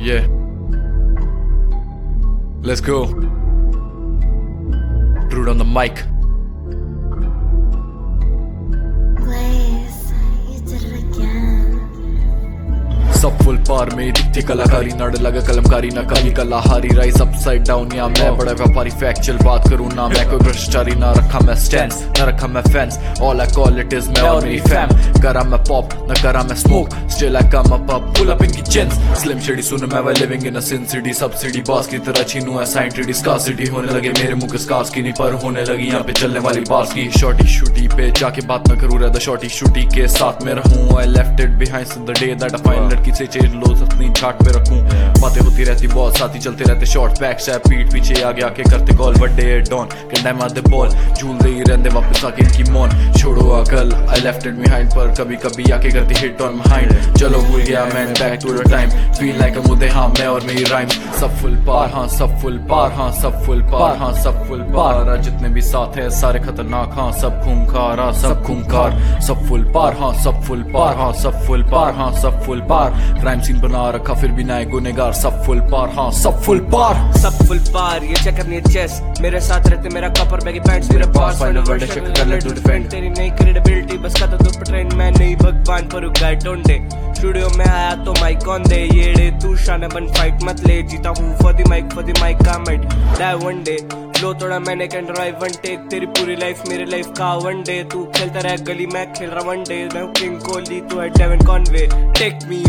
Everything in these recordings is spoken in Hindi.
Yeah. Let's go. Rude on the mic. सब फुल पार में दिखती कलाकारी, नड़ लगा कलमकारी, न काली कला हारी, राइज अपसाइड डाउन या मैं बड़ा व्यापारी, फैक्चुअल बात करूं ना मैं कोई भ्रष्टाचारी, ना रखा मैं स्टैंड न रखा मैं fans, all I call it is मैं और मेरी फैम, करा मैं पॉप न करा मैं smoke, still I come up pull up in kitchens, slim shady सुन मैं why living in a sin city, subsidy boss की तरह छीनू है साइंटिडी, स्कार्सिटी होने लगे मेरे मुंह के स्कार्स की नहीं पर होने लगी यहाँ पे चलने वाली बास की, शॉर्टी शूटी पे जाके बात न करूं रहता शॉर्टी शूटी के साथ में रहूं, I left it behind since the day that I find लड़की से चेंज लो अपनी झाट पे रखूं, बातें होती रहती बहुत साथी चलते रहते शॉर्ट बैक शैप पीठ पीछे आगे आके करते कॉल बर्थडे एट डॉन कैंडम आते बॉल झूल दे ही रहते वापस आके इनकी मौन छोड़ो अकल आई लेफ्ट इट बिहाइंड पर कभी कभी आके करती हिट ऑन बिहाइंड चलो भूल गया मैं back to the time feel like a मुद्दे हाँ मैं और मेरी राइम सब फुल पार हाँ सब फुल पार हाँ सब फुल पार हाँ सब फुल पार जितने भी साथ है सारे खतरनाक हाँ सब खूंखार हाँ सब खूंखार सब फुल पार हाँ सब फुल पार हाँ सब फुल पार हाँ सब फुल पार क्राइम सीन बना रखा फिर भी ना गुनेगार सब फुल पार हाँ सब फुल पार सब फुल पार ये चेक अपनी चेस्ट मेरे साथ रहते मेरा कपर बैगी पैंट्स मेरा पास फाइनल वर्ल्ड चेक कर ले टू डिफेंड तेरी नई क्रेडिबिलिटी बस का तो ट्रेंड मैं नहीं भगवान पर गाय टोंडे स्टूडियो में आया तो माइक ऑन दे ये डे तू शान बन फाइट मत ले जीता हूँ फॉर द माइक का मिट डाई वन डे फ्लो तोड़ा मैंने कैन ड्राइव वन टेक तेरी पूरी लाइफ मेरे लाइफ का वन डे तू खेलता रह गली मैं खेल रहा वन डे मैं किंग कोहली तू है Devon Conway take me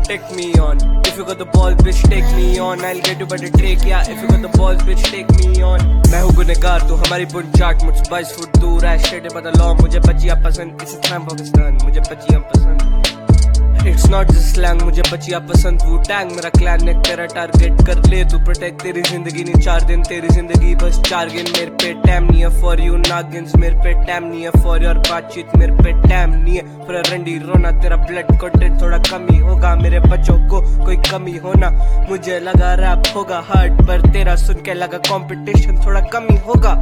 on if you got the balls bitch take me on I'll get you by the trick yeah if you got the balls bitch take me on मैं हूँ गुनहगार तू हमारी बुन चाट मुझ 22 फुट दूर है स्टेट बदलो मुझे बचिया पसंद इस इस्लाम पाकिस्तान मुझे बचिया पसंद It's not just slang मुझे बचिया पसंद वो टैंग मेरा क्लैन ने तेरा टारगेट कर ले तू प्रोटेक्ट तेरी जिंदगी नहीं 4 दिन तेरी जिंदगी बस 4 गिन मेरे पे टाइम नहीं है फॉर यू नागिन्स मेरे पे टाइम नहीं है फॉर योर बातचीत मेरे पे टाइम नहीं है पर रंडी रोना तेरा ब्लड कंटेंट थोड़ा कमी होगा मेरे बच्चों को कोई कमी होना मुझे लगा रैप होगा हार्ड पर तेरा सुन के लगा कंपटीशन थोड़ा कमी होगा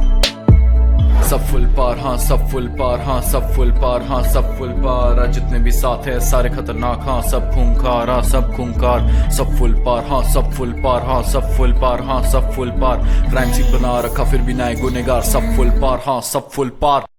सब फुल पार हाँ सब फुल पार हाँ सब फुल पार हाँ सब फुल पार जितने भी साथ है सारे खतरनाक हाँ सब खूंखार हाँ सब खूंखार सब फुल पार हाँ सब फुल पार हाँ सब फुल पार हाँ सब फुल पार क्राइम सीन बना रखा फिर भी ना गुनेगार सब फुल पार हाँ सब फुल पार